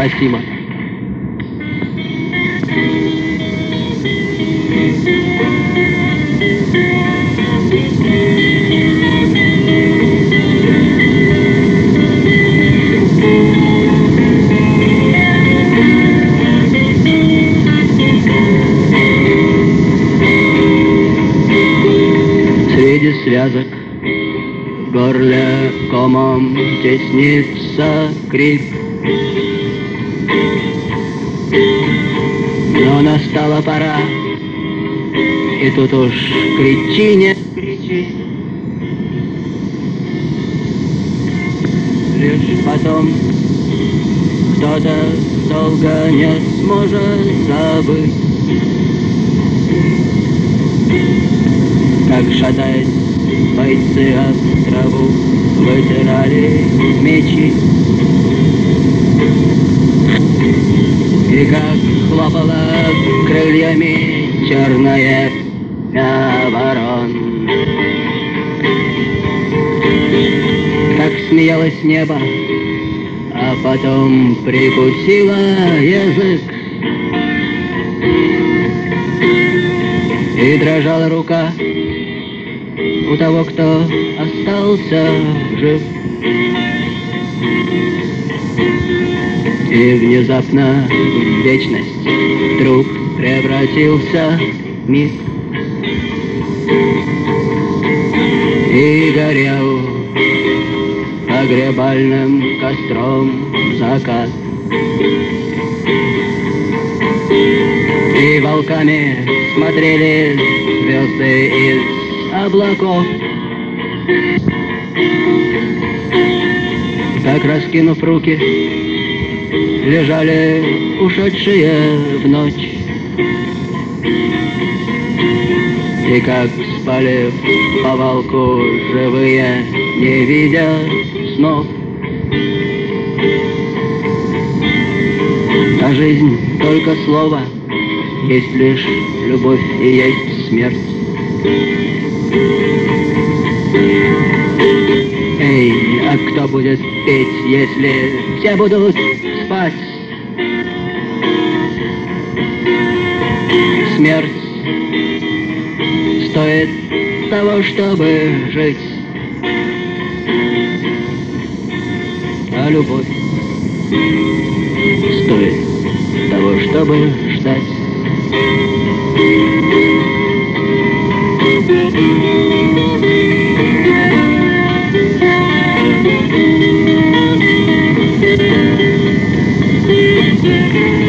невыносимо. Среди связок в горле комом теснится крик. Но настала пора, и тут уж кричи, не кричи. Лишь потом кто-то долго не сможет забыть, как, шатаясь, бойцы об траву вытирали мечи, и как хлопала крыльями черная ворон, как смеялось небо, а потом прикусила язык, и дрожала рука у того, кто остался жив. И внезапно в вечность вдруг превратился миг, и горел погребальным костром закат, и волками смотрели звезды из облаков, как, раскинув руки, лежали ушедшие в ночь, и как спали в повалку живые, не видя снов. А жизнь только слово, есть лишь любовь и есть смерть. Эй, а кто будет петь, если все будут спать? Смерть стоит того, чтобы жить, а любовь стоит того, чтобы ждать. Thank you.